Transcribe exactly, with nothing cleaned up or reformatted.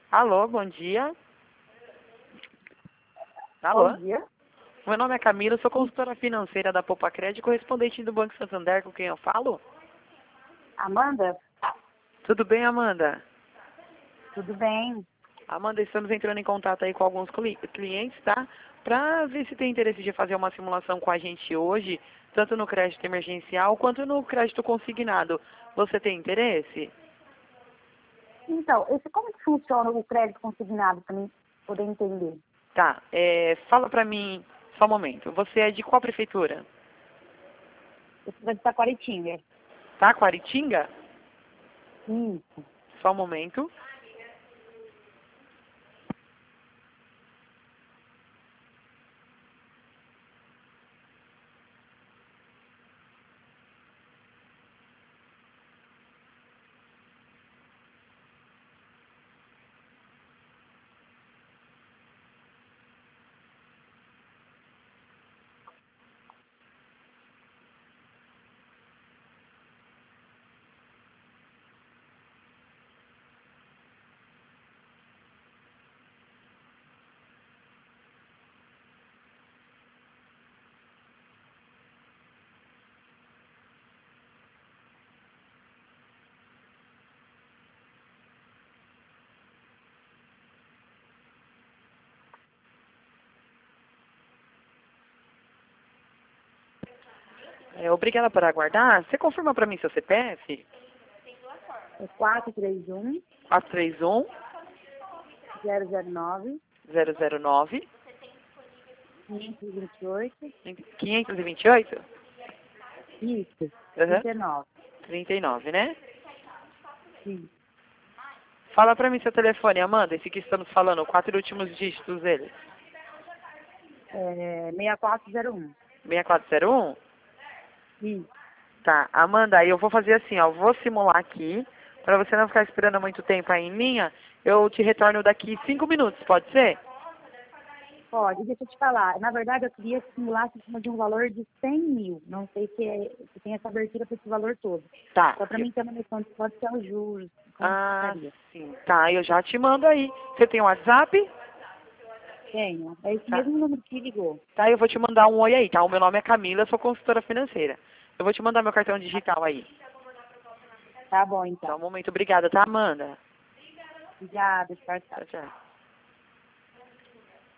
Alô, bom dia. Bom Alô? dia. Meu nome é Camila, sou consultora financeira da Poupa Crédito, correspondente do Banco Santander, com quem eu falo. Amanda, Tudo bem, Amanda? tudo bem? Amanda, estamos entrando em contato aí com alguns cli- clientes, tá? Para ver se tem interesse de fazer uma simulação com a gente hoje, tanto no crédito emergencial quanto no crédito consignado. Você tem interesse? Então, esse, como que funciona o crédito consignado para mim poder entender? Tá, é, fala pra mim, só um momento. Você é de qual prefeitura? Eu preciso de Taquaritinga. Tá, Quaritinga? Isso. Só um momento. É, obrigada por aguardar. Você confirma pra mim seu C P F? É quatro três um, quatro três um, zero zero nove, zero zero nove, cinco dois oito. quinhentos e vinte e oito? Isso. Aham. trinta e nove. trinta e nove, né? Isso. Fala pra mim seu telefone, Amanda, esse que estamos falando, quatro últimos dígitos dele. É seis quatro zero um. seis quatro zero um? Isso. Tá, Amanda, aí eu vou fazer assim, ó, vou simular aqui, pra você não ficar esperando muito tempo aí em linha, eu te retorno daqui cinco minutos, pode ser? Pode, deixa eu te falar. Na verdade, eu queria simular em cima de um valor de cem mil. Não sei se, é, se tem essa abertura para esse valor todo. Tá. Só para mim ter uma noção de quanto que é os juros, como que Ah, ficaria. sim. Tá, eu já te mando aí. Você tem um WhatsApp? Tenho. É esse Tá. mesmo número que ligou. Tá, eu vou te mandar um oi aí, tá? O meu nome é Camila, eu sou consultora financeira. Eu vou te mandar meu cartão digital aí. Tá bom, Só então. um momento, obrigada, tá, Amanda? Obrigada, tchau, tchau. Tchau, tchau.